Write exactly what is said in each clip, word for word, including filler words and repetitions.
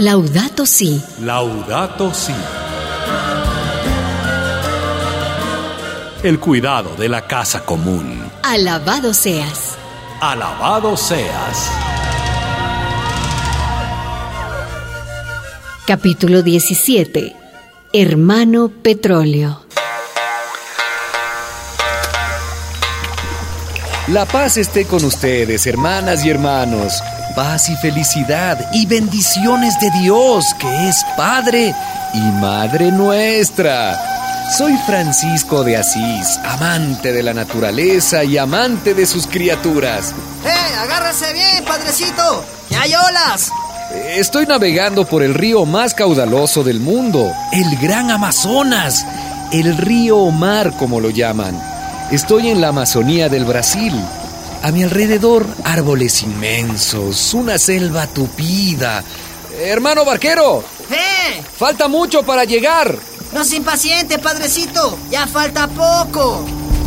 Laudato Si. Laudato Si. El cuidado de la casa común. Alabado seas. Alabado seas. Capítulo diecisiete. Hermano Petróleo. La paz esté con ustedes, hermanas y hermanos. Paz y felicidad y bendiciones de Dios, que es Padre y Madre nuestra. Soy Francisco de Asís, amante de la naturaleza y amante de sus criaturas. ¡Eh! ¡Agárrese bien, padrecito! ¡Que hay olas! Estoy navegando por el río más caudaloso del mundo, el Gran Amazonas, el río Omar, como lo llaman. Estoy en la Amazonía del Brasil. A mi alrededor, árboles inmensos, una selva tupida. ¡Hermano barquero! ¡Eh! ¡Falta mucho para llegar! No se impaciente, padrecito. Ya falta poco.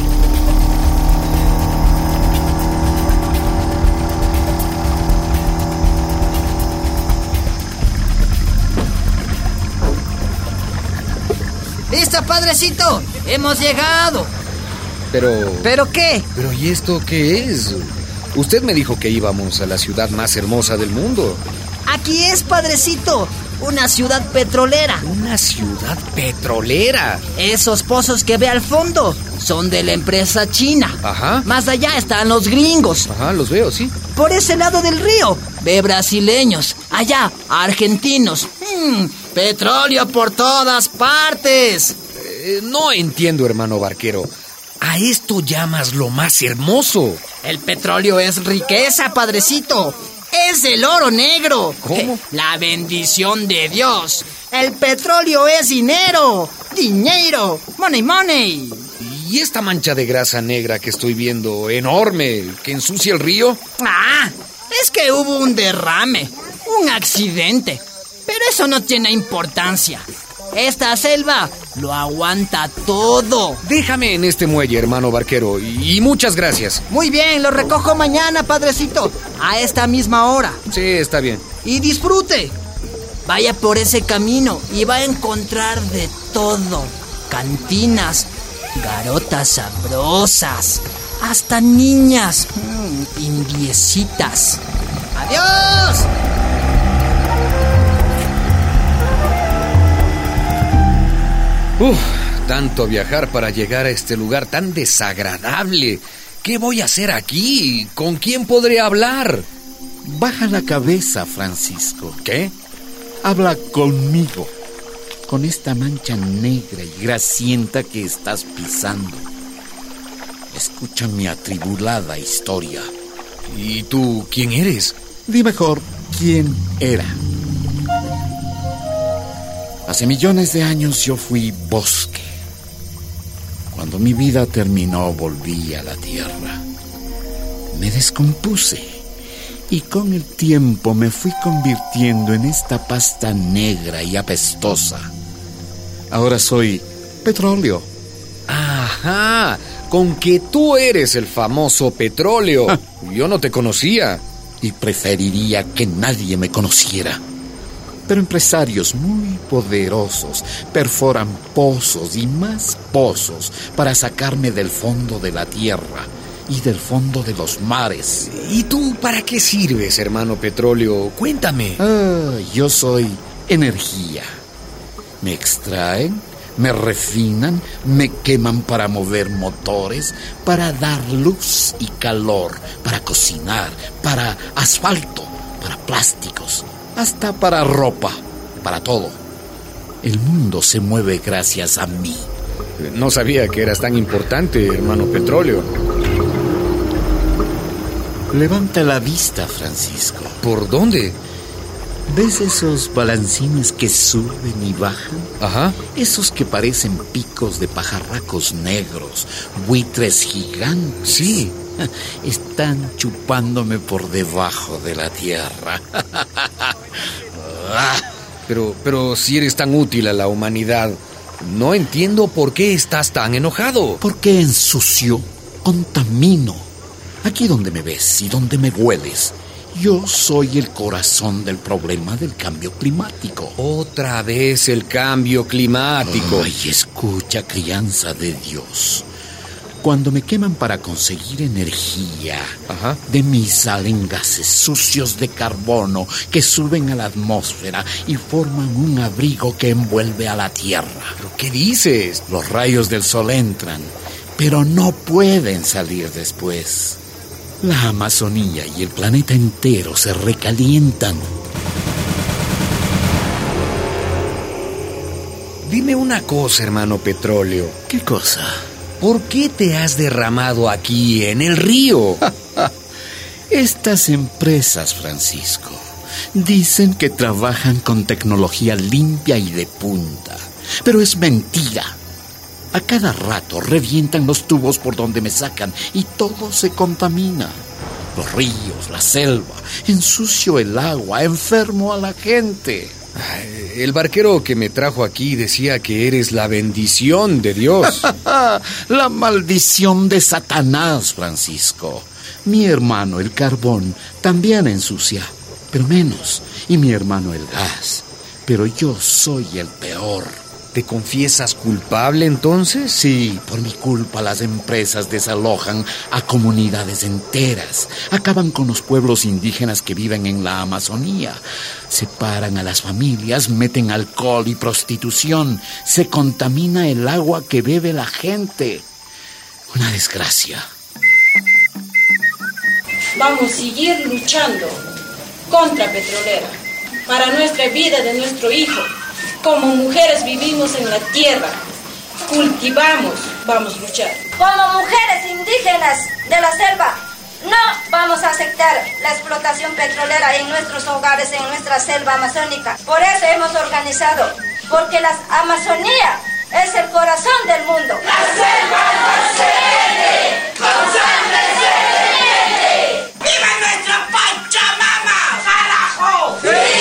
¡Listo, padrecito! ¡Hemos llegado! Pero... ¿Pero qué? ¿Pero y esto qué es? Usted me dijo que íbamos a la ciudad más hermosa del mundo. Aquí es, padrecito. Una ciudad petrolera. ¿Una ciudad petrolera? Esos pozos que ve al fondo son de la empresa china. Ajá. Más allá están los gringos. Ajá, los veo, sí. Por ese lado del río ve brasileños. Allá, argentinos. Mm, petróleo por todas partes. Eh, no entiendo, hermano barquero. A esto llamas lo más hermoso. El petróleo es riqueza, padrecito. Es el oro negro. ¿Cómo? La bendición de Dios. El petróleo es dinero. Dinero. Money, money. ¿Y esta mancha de grasa negra que estoy viendo, enorme, que ensucia el río? Ah, es que hubo un derrame. Un accidente. Pero eso no tiene importancia. Esta selva lo aguanta todo. Déjame en este muelle, hermano barquero, y muchas gracias. Muy bien, lo recojo mañana, padrecito, a esta misma hora. Sí, está bien. Y disfrute. Vaya por ese camino y va a encontrar de todo. Cantinas, garotas sabrosas, hasta niñas, mmm, indiecitas. ¡Adiós! Uf, tanto viajar para llegar a este lugar tan desagradable. ¿Qué voy a hacer aquí? ¿Con quién podré hablar? Baja la cabeza, Francisco. ¿Qué? Habla conmigo, con esta mancha negra y grasienta que estás pisando. Escucha mi atribulada historia. ¿Y tú quién eres? Di mejor, ¿quién era? Hace millones de años yo fui bosque. Cuando mi vida terminó, volví a la tierra. Me descompuse y con el tiempo me fui convirtiendo en esta pasta negra y apestosa. Ahora soy petróleo. Ajá, con que tú eres el famoso petróleo. Ah. Yo no te conocía. Y preferiría que nadie me conociera. Pero empresarios muy poderosos perforan pozos y más pozos para sacarme del fondo de la tierra y del fondo de los mares. ¿Y tú para qué sirves, hermano petróleo? Cuéntame. Ah, yo soy energía. Me extraen, me refinan, me queman para mover motores, para dar luz y calor, para cocinar, para asfalto, para plásticos. Hasta para ropa, para todo. El mundo se mueve gracias a mí. No sabía que eras tan importante, hermano petróleo. Levanta la vista, Francisco. ¿Por dónde? ¿Ves esos balancines que suben y bajan? Ajá. Esos que parecen picos de pajarracos negros, buitres gigantes. Sí. Están chupándome por debajo de la tierra. Pero, pero si eres tan útil a la humanidad, no entiendo por qué estás tan enojado. Porque ensucio, contamino. Aquí donde me ves y donde me hueles, Yo soy el corazón del problema del cambio climático. Otra vez el cambio climático. Ay, escucha, crianza de Dios. Cuando me queman para conseguir energía, Ajá. de mí salen gases sucios de carbono que suben a la atmósfera y forman un abrigo que envuelve a la Tierra. ¿Pero qué dices? Los rayos del sol entran, pero no pueden salir después. La Amazonía y el planeta entero se recalientan. Dime una cosa, hermano Petróleo. ¿Qué cosa? ¿Por qué te has derramado aquí en el río? Estas empresas, Francisco, dicen que trabajan con tecnología limpia y de punta, pero es mentira. A cada rato revientan los tubos por donde me sacan y todo se contamina. Los ríos, la selva, ensucio el agua, enfermo a la gente. El barquero que me trajo aquí decía que eres la bendición de Dios. La maldición de Satanás, Francisco. Mi hermano, el carbón, también ensucia, pero menos. Y mi hermano, el gas. Pero yo soy el peor. ¿Te confiesas culpable entonces? Sí, por mi culpa las empresas desalojan a comunidades enteras. Acaban con los pueblos indígenas que viven en la Amazonía. Separan a las familias, meten alcohol y prostitución. Se contamina el agua que bebe la gente. Una desgracia. Vamos a seguir luchando contra Petrolera, para nuestra vida de nuestro hijo. Como mujeres vivimos en la tierra, cultivamos, vamos a luchar. Como mujeres indígenas de la selva, no vamos a aceptar la explotación petrolera en nuestros hogares, en nuestra selva amazónica. Por eso hemos organizado, porque la Amazonía es el corazón del mundo. La selva no se vende, con sangre se defiende. ¡Viva nuestra Pachamama, carajo!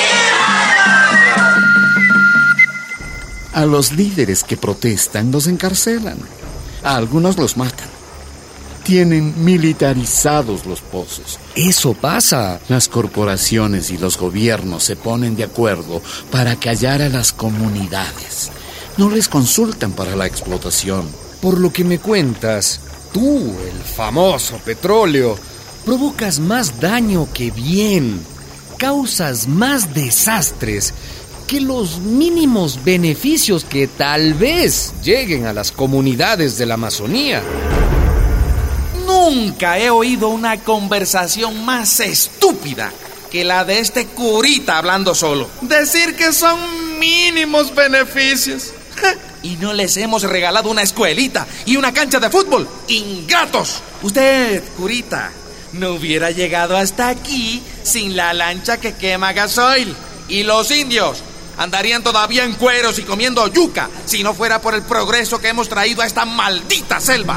A los líderes que protestan los encarcelan. A algunos los matan. Tienen militarizados los pozos. Eso pasa. Las corporaciones y los gobiernos se ponen de acuerdo para callar a las comunidades. No les consultan para la explotación. Por lo que me cuentas, tú, el famoso petróleo, provocas más daño que bien. Causas más desastres que los mínimos beneficios que tal vez lleguen a las comunidades de la Amazonía. Nunca he oído una conversación más estúpida que la de este curita hablando solo. Decir que son mínimos beneficios. Y no les hemos regalado una escuelita y una cancha de fútbol. ¡Ingratos! Usted, curita, no hubiera llegado hasta aquí sin la lancha que quema gasoil. Y los indios andarían todavía en cueros y comiendo yuca si no fuera por el progreso que hemos traído a esta maldita selva.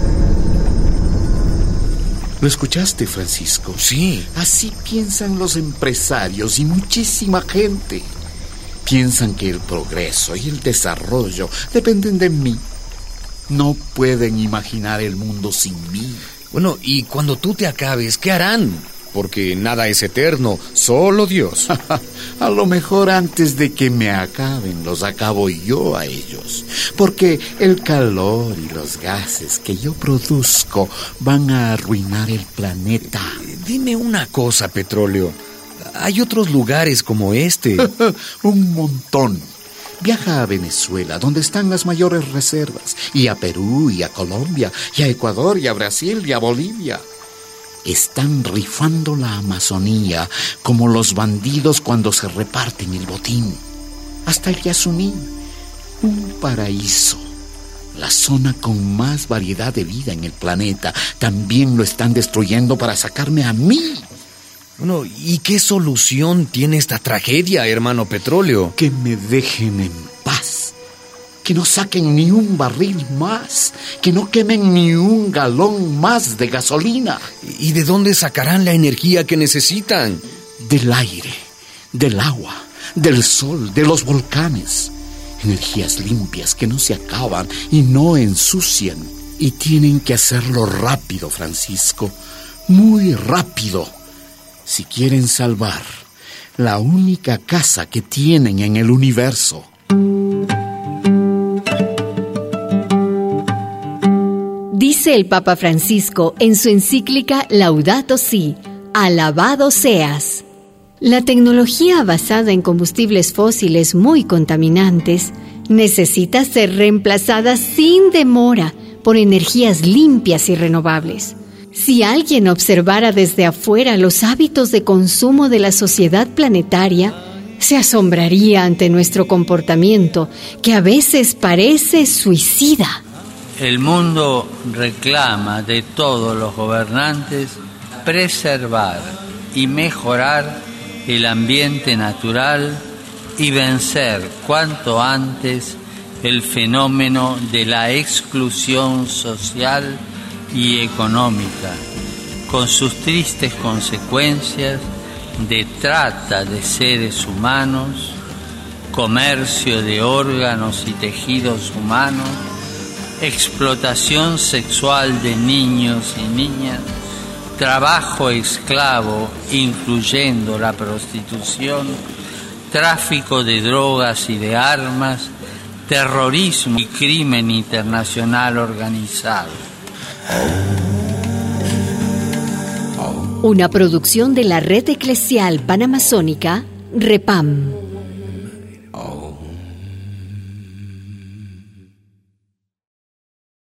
¿Lo escuchaste, Francisco? Sí. Así piensan los empresarios y muchísima gente. Piensan que el progreso y el desarrollo dependen de mí. No pueden imaginar el mundo sin mí. Bueno, y cuando tú te acabes, ¿qué harán? Porque nada es eterno, solo Dios. A lo mejor antes de que me acaben, los acabo yo a ellos. Porque el calor y los gases que yo produzco van a arruinar el planeta. Dime una cosa, petróleo. ¿Hay otros lugares como este? Un montón. Viaja a Venezuela, donde están las mayores reservas. Y a Perú, y a Colombia, y a Ecuador, y a Brasil, y a Bolivia. Están rifando la Amazonía como los bandidos cuando se reparten el botín. Hasta el Yasuní, un paraíso. La zona con más variedad de vida en el planeta también lo están destruyendo para sacarme a mí. Bueno, ¿y qué solución tiene esta tragedia, hermano petróleo? Que me dejen en paz. Que no saquen ni un barril más, que no quemen ni un galón más de gasolina. ¿Y de dónde sacarán la energía que necesitan? Del aire, del agua, del sol, de los volcanes. Energías limpias que no se acaban y no ensucian. Y tienen que hacerlo rápido, Francisco, muy rápido. Si quieren salvar la única casa que tienen en el universo. Dice el Papa Francisco en su encíclica Laudato Si, alabado seas. La tecnología basada en combustibles fósiles muy contaminantes necesita ser reemplazada sin demora por energías limpias y renovables. Si alguien observara desde afuera los hábitos de consumo de la sociedad planetaria, se asombraría ante nuestro comportamiento, que a veces parece suicida. El mundo reclama de todos los gobernantes preservar y mejorar el ambiente natural y vencer cuanto antes el fenómeno de la exclusión social y económica, con sus tristes consecuencias de trata de seres humanos, comercio de órganos y tejidos humanos, explotación sexual de niños y niñas, trabajo esclavo, incluyendo la prostitución, tráfico de drogas y de armas, terrorismo y crimen internacional organizado. Una producción de la Red Eclesial Panamazónica, REPAM.